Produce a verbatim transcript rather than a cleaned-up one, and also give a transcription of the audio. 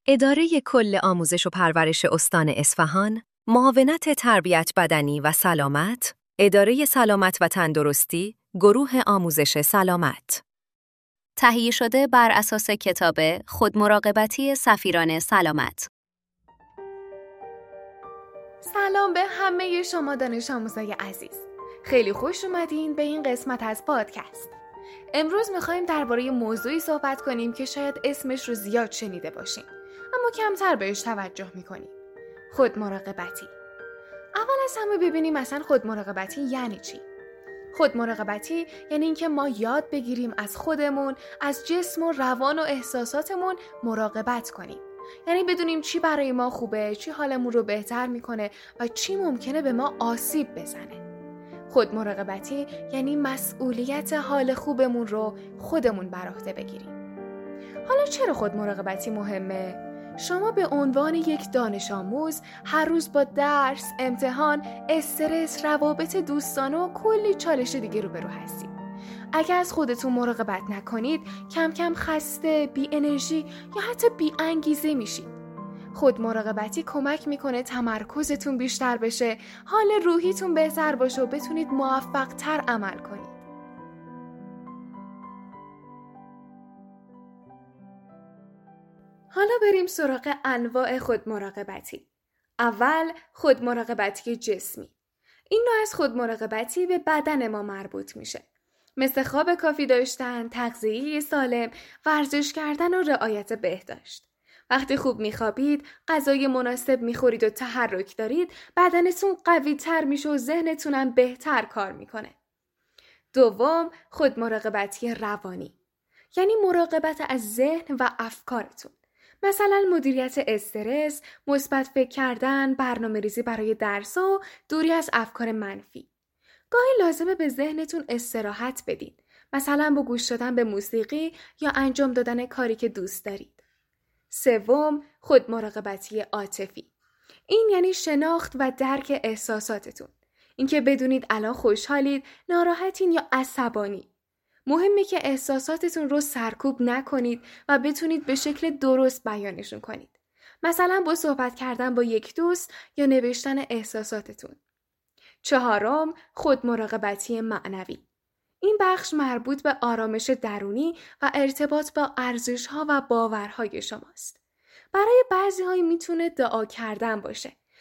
اداره کل آموزش و پرورش استان اصفهان، معاونت تربیت بدنی و سلامت، اداره سلامت و تندرستی، گروه آموزش سلامت. تهیه شده بر اساس کتاب خودمراقبتی سفیران سلامت. سلام به همه شما دانش آموزای عزیز. خیلی خوش اومدین به این قسمت از پادکست. امروز میخوایم درباره موضوعی صحبت کنیم که شاید اسمش رو زیاد شنیده باشین، اما کمتر بهش توجه میکنیم. خودمراقبتی. اول از همه ببینیم مثلا خودمراقبتی یعنی چی؟ خودمراقبتی یعنی اینکه ما یاد بگیریم از خودمون، از جسم و روان و احساساتمون مراقبت کنیم. یعنی بدونیم چی برای ما خوبه، چی حالمون رو بهتر میکنه و چی ممکنه به ما آسیب بزنه. خودمراقبتی یعنی مسئولیت حال خوبمون رو خودمون بر عهده بگیریم. حالا چرا خودمراقبتی مهمه؟ شما به عنوان یک دانش آموز هر روز با درس، امتحان، استرس، روابط دوستانه و کلی چالش دیگه روبرو هستید. اگر از خودتون مراقبت نکنید، کم کم خسته، بی انرژی یا حتی بی انگیزه میشید. خودمراقبتی کمک میکنه تمرکزتون بیشتر بشه، حال روحیتون بهتر باشه و بتونید موفق تر عمل کنید. حالا بریم سراغ انواع خودمراقبتی. اول خودمراقبتی جسمی. این نوع از خودمراقبتی به بدن ما مربوط میشه. مثل خواب کافی داشتن، تغذیه سالم، ورزش کردن و رعایت بهداشت. وقتی خوب میخوابید، غذای مناسب میخورید و تحرک دارید، بدنتون قوی تر میشه و ذهنتون هم بهتر کار میکنه. دوم، خودمراقبتی روانی. یعنی مراقبت از ذهن و افکارتون. مثلا مدیریت استرس، مثبت فکر کردن، برنامه‌ریزی برای درس و دوری از افکار منفی. گاهی لازمه به ذهنتون استراحت بدید. مثلا با گوش دادن به موسیقی یا انجام دادن کاری که دوست دارید. سوم، خودمراقبتی عاطفی. این یعنی شناخت و درک احساساتتون. اینکه بدونید الان خوشحالید، ناراحتین یا عصبانی. مهمه که احساساتتون رو سرکوب نکنید و بتونید به شکل درست بیانشون کنید. مثلا با صحبت کردن با یک دوست یا نوشتن احساساتتون. چهارم، خودمراقبتی معنوی. این بخش مربوط به آرامش درونی و ارتباط با ارزش‌ها و باورهای شماست. برای بعضی‌ها میتونه دعا کردن باشه